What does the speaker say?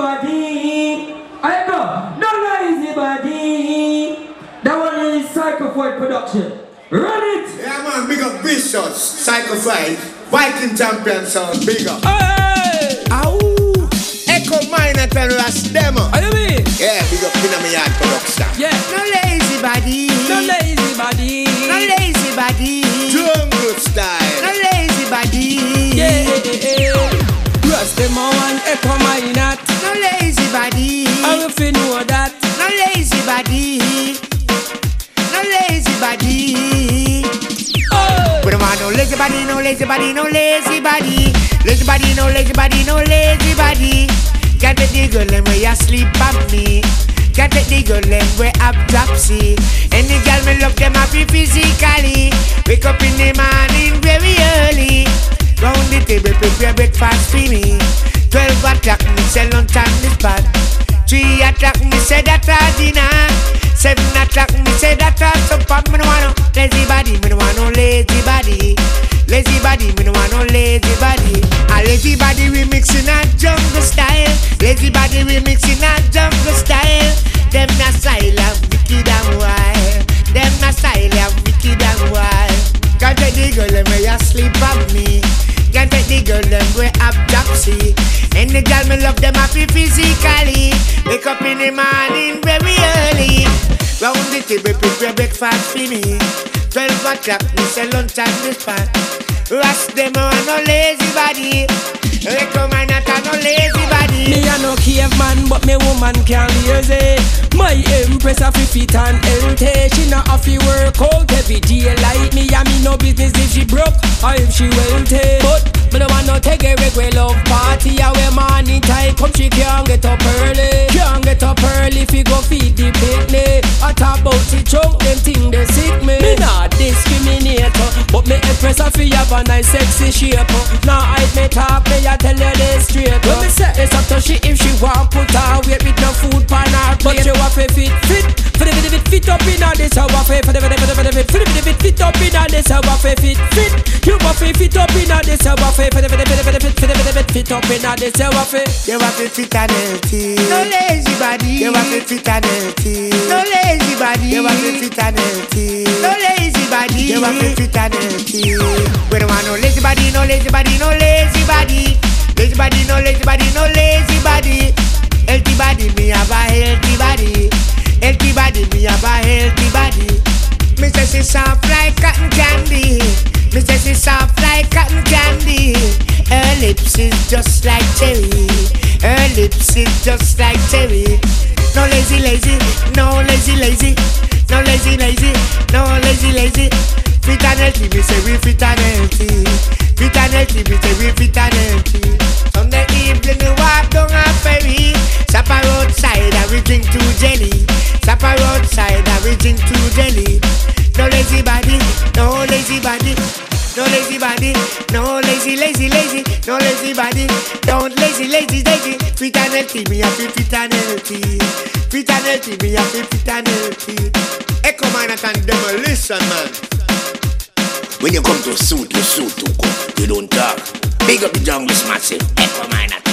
body. I go, no lazy body. That one is Psychofoid production. Run it! Yeah man, big up Vicious, Psychofoid, Viking champion sound, big up. Hey! Ow! Echo Minor Terrorist Demo. What do you mean? Yeah, big up Pinamiyard production. Yeah. No lazy body. No lazy body. No lazy body. Jungle style. No lazy body. Yeah. Rust them on one Echo Minor. No lazy body. I will feel know that. No lazy body. No lazy body. Oh. We don't want no lazy body, no lazy body, no lazy body. Lazy body, no lazy body, no lazy body. Can't take the girl them where you sleep on me. Can't take the girl them where have dropsy. Any girl me love them happy physically. Wake up in the morning very early. Round the table prepare breakfast for me. 12 o'clock me say lunch on the spot. 3 o'clock me say that a dinner. 7 o'clock me say that a supper. Me no want no lazy body, me no want no lazy body. Lazy body, me no want no lazy body. A lazy body we mixing a jungle style. Lazy body we mixing a jungle style. Them na style of wicked and wild. Them na style of wicked and wild. Can't take the girl them where you sleep on me. Can't take the girl them where have dropsy. And the girl me love them happy physically. Wake up in the morning very early. Round the table prepare breakfast for me. 12 o'clock me say lunch on the spot. Rush them on no lazy body. Recommend not a no lazy body. Me a no caveman, but me woman can lazy. My empress a fi fit and healthy. She not a fi work out every day like me. And me no business if she broke or if she wealthy. But me no want no take a we love party. A we morning time come she can't get up early. Can't get up early fi go feed the picnic. I talk about the chunk, them thing they sick me. Me not discriminate, but me empress a fi have a nice sexy shape. Now I me talk, me a tell you this straight. When me say it's up to she if she want put her weight with no food pan her plate. But she want fi fit for the fit up in her this how I fi for the fit up in her this how I fi fit. You want fi fit up in her this how I fi for the fit up in her this how I fi. You want fi fit and healthy. No lazy body. You want fi fit and healthy. No lazy body. You want fi fit and healthy. No lazy body. You want fi fit and healthy. We don't want no lazy body, no lazy body, no lazy body. Lazy body, no lazy body, no lazy body. Healthy body, me have a healthy body. Healthy body, me have a healthy body. Me say she soft like cotton candy. Me say she soft like cotton candy. Her lips is just like cherry. Her lips is just like cherry. No lazy, lazy, no lazy, lazy. No lazy, lazy, no lazy, lazy. Fit and healthy, me say we fit and healthy. Fit and healthy, me say we fit and healthy. Sunday evening we walk down a ferry. Stop a roadside and we drink 2 jelly. Stop a roadside and we drink 2 jelly. No lazy body, no lazy body. No lazy body, no lazy, lazy, lazy. No lazy body, don't lazy, lazy, lazy. Fit and healthy, me happy fit and healthy. Fit and healthy, me happy fit and healthy. Echo Minor and Demolition Man. When you come to suit, you suit to go. You don't talk. Big up the jungle massive. Echo Minor.